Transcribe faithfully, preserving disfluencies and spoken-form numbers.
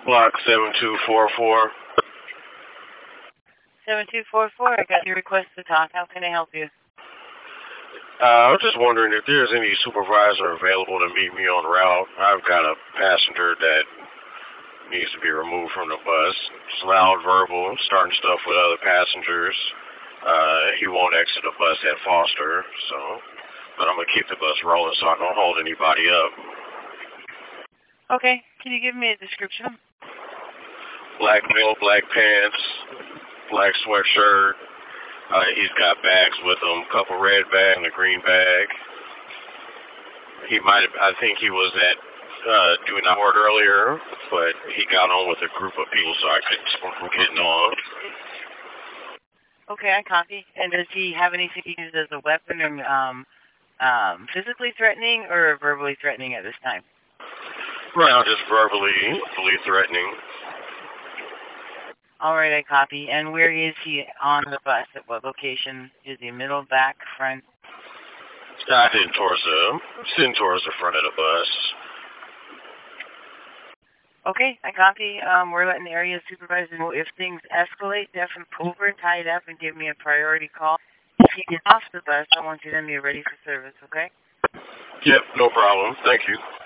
Block seven two four four. seven two four four, I got your request to talk. How can I help you? Uh, I was just wondering if there's any supervisor available to meet me on route. I've got a passenger that needs to be removed from the bus. It's loud, verbal, starting stuff with other passengers. Uh, he won't exit the bus at Foster, so, but I'm going to keep the bus rolling so I don't hold anybody up. Okay, can you give me a description? Black male, black pants, black sweatshirt. Uh, he's got bags with him, a couple red bags and a green bag. He might have, I think he was at uh, doing the board earlier, but he got on with a group of people, so I couldn't stop him from getting on. Okay, I copy. And does he have anything he uses as a weapon or um, um, physically threatening or verbally threatening at this time? Right now, just verbally, verbally threatening. All right, I copy. And where is he on the bus? At what location? Is he middle, back, front? Uh, sitting towards the, sitting towards the front of the bus. Okay, I copy. Um, we're letting the area supervisor know if things escalate, definitely pull over, tie it up, and give me a priority call. If he gets off the bus, I want you to be ready for service, okay? Yep, no problem. Thank you.